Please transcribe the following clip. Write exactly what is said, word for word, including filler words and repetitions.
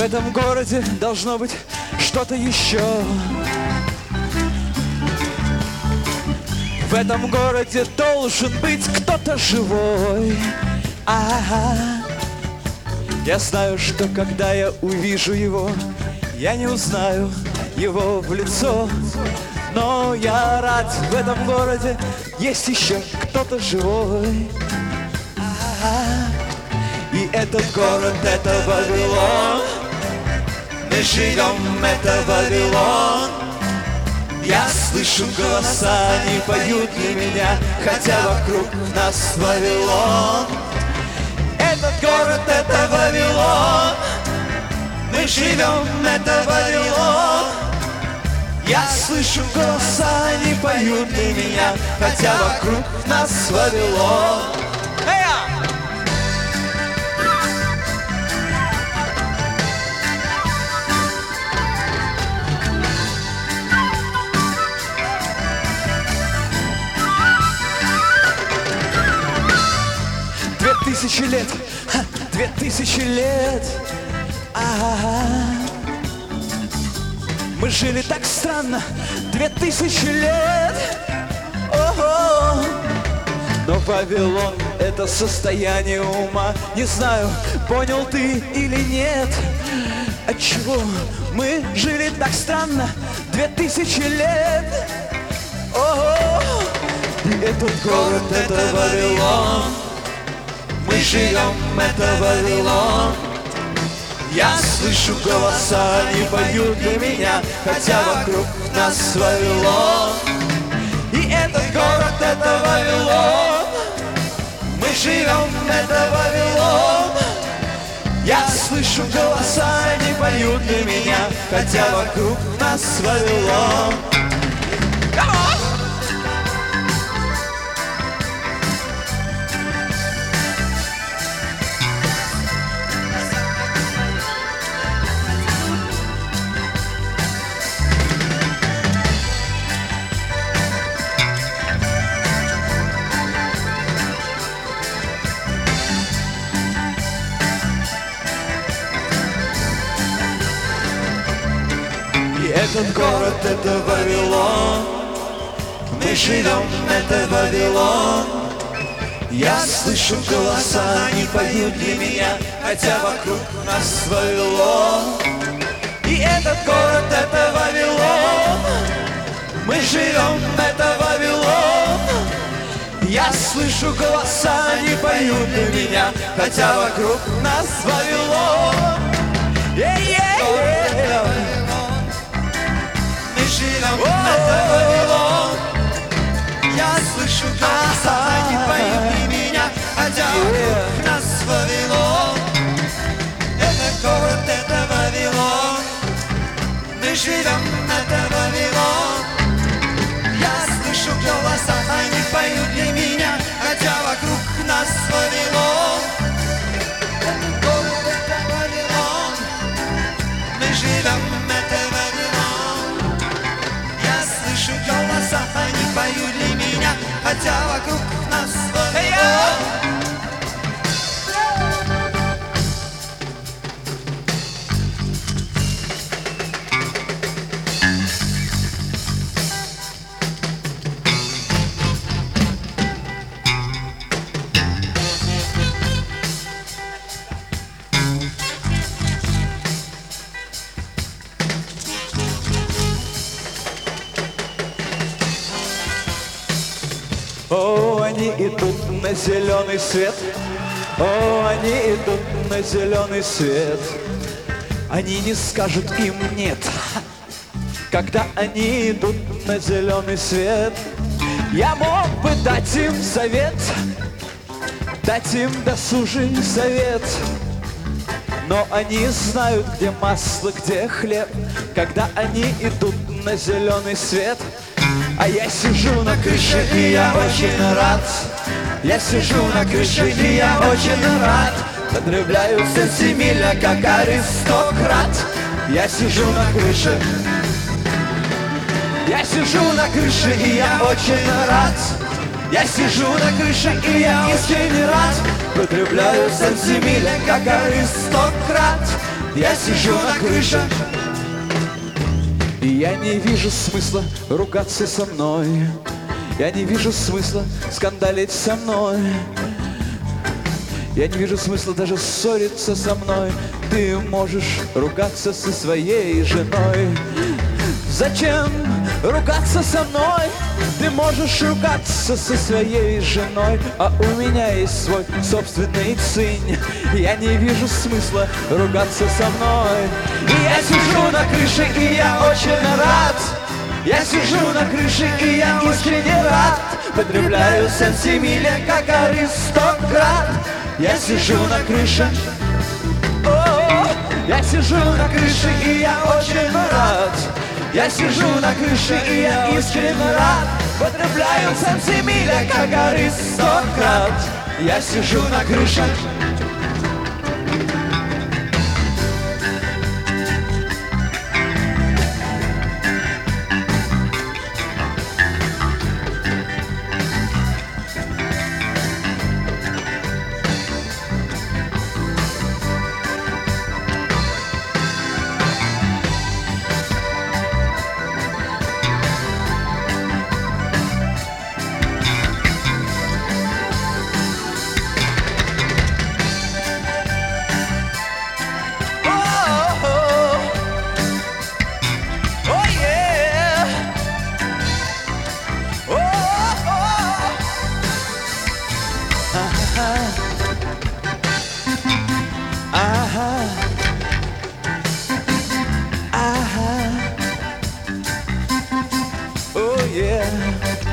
этом городе должно быть что-то еще. В этом городе должен быть кто-то живой. А-а-а. Я знаю, что когда я увижу его, я не узнаю его в лицо. Но я рад, в этом городе есть еще кто-то живой. А-а-а. И этот город, это Вавилон. Мы живем, это Вавилон. Я слышу голоса, они поют для меня, хотя вокруг нас Вавилон. Этот город, это Вавилон. Мы живем, это Вавилон. Я слышу голоса, они поют для меня, хотя вокруг нас Вавилон. Две тысячи лет, ха, две тысячи лет. А-а-а. Мы жили так странно, две тысячи лет. О-о-о. Но Вавилон — это состояние ума. Не знаю, понял ты или нет, отчего мы жили так странно две тысячи лет. О-о-о. Этот город — это Вавилон. Мы живем, это Вавилон. Я слышу голоса, они поют для меня, хотя вокруг нас Вавилон. И этот город, это Вавилон. Мы живем, это Вавилон. Я слышу голоса, они поют для меня, хотя вокруг нас Вавилон. Этот город, это Вавилон. Мы живем, это Вавилон. Я слышу голоса, они поют для меня, хотя вокруг нас Вавилон. И этот город, это Вавилон. Мы живем, это Вавилон. Я слышу голоса, они поют для меня, хотя вокруг нас Вавилон. Yeah-yeah-yeah. Это Вавилон. Я слышу голоса, они поют для меня, хотя вокруг нас Вавилон. Это город, это Вавилон. Мы живем, это Вавилон. Я слышу голоса, они поют для меня, хотя вокруг нас Вавилон. Это город, это Вавилон. Мы живем, это Вавилон. Слышу голоса, они поют для меня, хотя вокруг нас Вавилон. О, они идут на зеленый свет. О, они идут на зеленый свет. Они не скажут им нет, когда они идут на зеленый свет. Я мог бы дать им совет, дать им досужий совет, но они знают, где масло, где хлеб, когда они идут на зеленый свет. А я сижу на крыше, и я очень рад. Я сижу на крыше, и я очень рад. Потребляю сантимиля, как аристократ. Я сижу на крыше. Я сижу на крыше, и я очень рад. Я сижу на крыше, и я искренне рад. Потребляю сантимиля, как аристократ. я сижу на крыше. И я не вижу смысла ругаться со мной. Я не вижу смысла скандалить со мной. Я не вижу смысла даже ссориться со мной. Ты можешь ругаться со своей женой. Зачем ругаться со мной? Ты можешь ругаться со своей женой. А у меня есть свой собственный цинь. Я не вижу смысла ругаться со мной. И я сижу на крыше, и я очень рад. Я сижу на крыше, и я искренне рад. Потребляю сенсимиле, как аристократ. Я сижу на крыше. О, я сижу на крыше, и я очень рад. Я сижу на крыше, и я искренне рад. Потребляю сенсимиле, как аристократ. Я сижу на крыше. Oh yeah.